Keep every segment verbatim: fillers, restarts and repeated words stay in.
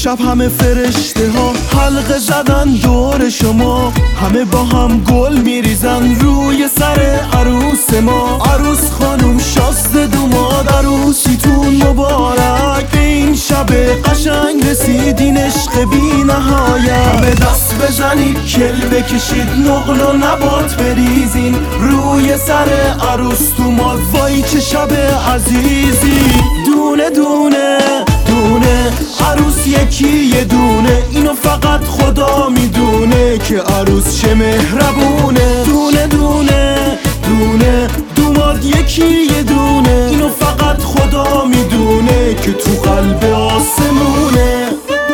امشب همه فرشته ها حلقه زدن دور شما، همه با هم گل میریزن روی سر عروس ما. عروس خانم شازده دوماد، عروسیتون مبارک. به این شب قشنگ رسیدین عشق بی نهایت. همه دست بزنید کل بکشید نقل و نبات بریزین روی سر عروس دوماد. وای چه شب عزیزی. دونه دونه دونه عروس یکی یه دونه، اینو فقط خدا میدونه که عروس چه مهربونه. دونه دونه دونه دوماد یکی یه دونه، اینو فقط خدا میدونه که تو قلب آسمونه.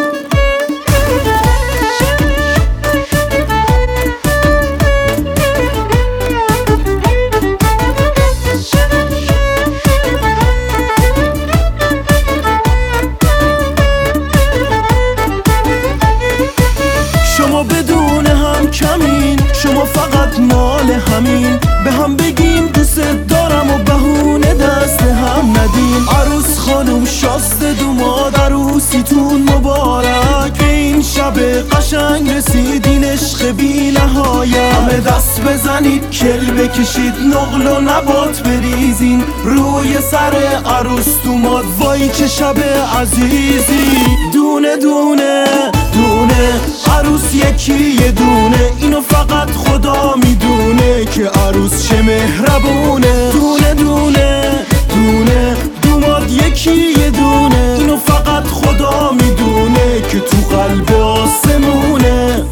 شما بدون هم کمین، شما فقط مال همین. به هم بگیم دوست دارم و بهونه دست هم ندین. عروس خانم شازده دوماد، عروسیتون مبارک. به این شب قشنگ رسیدین عشق بی نهایت. همه دست بزنید کل بکشید نقل و نبات بریزین روی سر عروس دوماد. وای چه شب عزیزی. دونه دونه دونه عروس یکی یه دونه، اینو فقط خدا میدونه که عروس چه مهربونه. دونه دونه دونه دوماد یکی یه دونه، اینو فقط خدا میدونه که تو قلب آسمونه.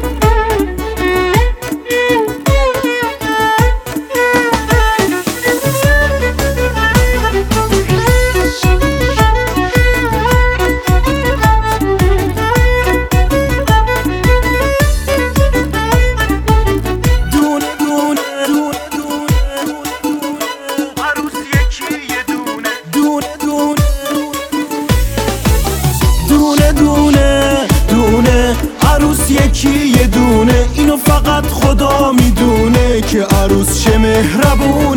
عروس یکی یه دونه، اینو فقط خدا میدونه که عروس چه مهربون.